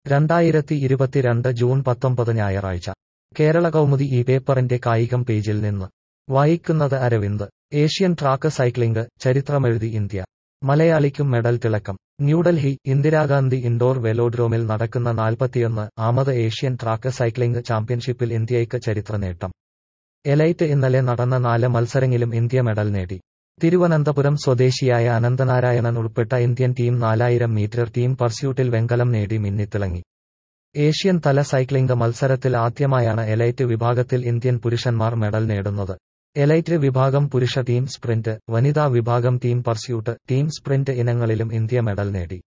2022 June 19 ഞായറാഴ്ച കേരള കൗമുദി ഈ പേപ്പറിന്റെ കായികം പേജിൽ നിന്ന് വായിക്കുന്നത് അരവിന്ദ്. ഏഷ്യൻ ട്രാക്ക് സൈക്ലിംഗ് ചരിത്രമെഴുതി ഇന്ത്യ. മലയാളിക്കും മെഡൽ തിളക്കം. ന്യൂഡൽഹി ഇന്ദിരാഗാന്ധി ഇൻഡോർ വെലോഡ്രോമിൽ നടക്കുന്ന 41-ാമത് ഏഷ്യൻ ട്രാക്ക് സൈക്ലിംഗ് ചാമ്പ്യൻഷിപ്പിൽ ഇന്ത്യയ്ക്ക് ചരിത്ര നേട്ടം. എലൈറ്റ് ഇന്നലെ നടന്ന 4 മത്സരങ്ങളിലും ഇന്ത്യ മെഡൽ നേടി. തിരുവനന്തപുരം സ്വദേശിയായ അനന്തനാരായണൻ ഉൾപ്പെട്ട ഇന്ത്യൻ ടീം 4000 മീറ്റർ ടീം പർസ്യൂട്ടിൽ വെങ്കലം നേടി മിന്നിത്തിളങ്ങി. ഏഷ്യൻ തല സൈക്ലിംഗ് മത്സരത്തിൽ ആദ്യമായാണ് എലൈറ്റ് വിഭാഗത്തിൽ ഇന്ത്യൻ പുരുഷന്മാർ മെഡൽ നേടുന്നത്. എലൈറ്റ് വിഭാഗം പുരുഷ ടീം സ്പ്രിന്റ്, വനിതാ വിഭാഗം ടീം പർസ്യൂട്ട്, ടീം സ്പ്രിന്റ് ഇനങ്ങളിലും ഇന്ത്യ മെഡൽ നേടി.